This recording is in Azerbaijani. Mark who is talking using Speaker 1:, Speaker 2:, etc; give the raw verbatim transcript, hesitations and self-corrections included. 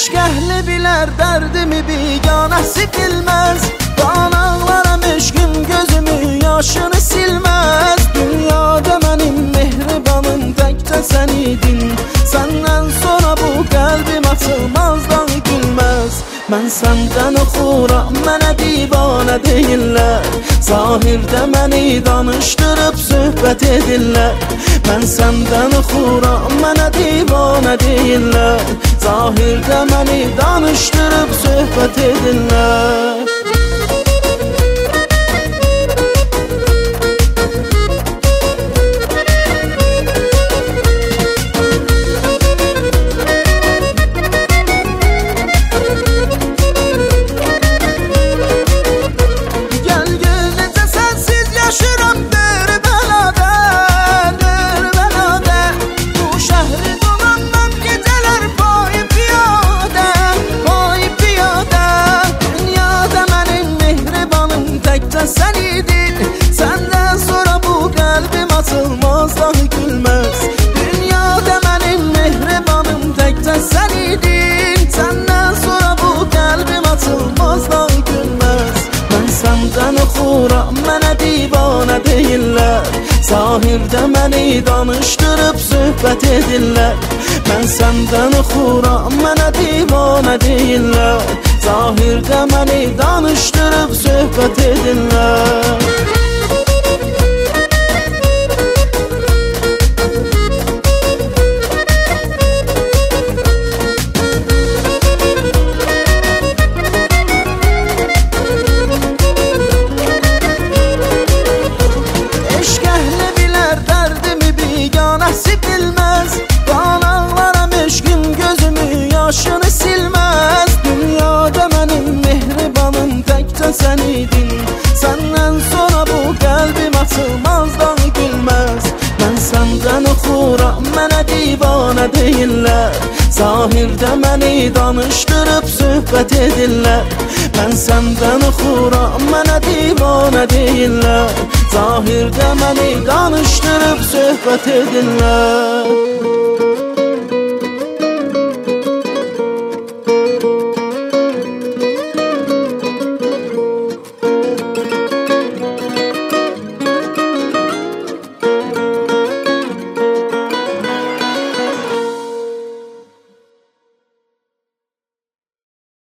Speaker 1: Eşq əhli bilər dərdimi, biganəsi bilməz. Qanaqlarım eşqim gözümün yaşını silməz. Dünyada mənim mehribanım təkcə sən idin. Səndən sonra bu qəlbim açılmazdan gülməz. Mən səndən oxuram, mənə divanə deyirlər. Zahirdə məni danışdırıb söhbət edirlər. Mən səndən oxuram, mənə divanə deyirlər. Zahirdə məni danışdırıb söhbət edirlər. Sən idin, səndən sonra bu qəlbim açılmazdan gülməz. Dünyada mənim mehribanım təkcə sən idin. Səndən sonra bu qəlbim açılmazdan gülməz. Mən səndən oxuram, mənə divanə deyirlər. Zahirdə məni danışdırıb söhbət edirlər. Mən səndən oxuram, mənə divanə deyirlər. Zahirdə məni danışdırıb söhbət edirlər. Eşq əhli bilər dərdimi, biganəsi bilməz. Qanaqlarım eşqim gözümün yaşını silməz. Dünyada mənim mehribanım təkcə sən idin. Səndən sonra bu qəlbim açılmazdan gülməz. Mən səndən oxuram, mənə divanə deyirlər. Zahirdə məni danışdırıb söhbət edirlər. Mən səndən oxuram, mənə divanə deyirlər. Zahirdə məni danışdırıb söhbət edirlər.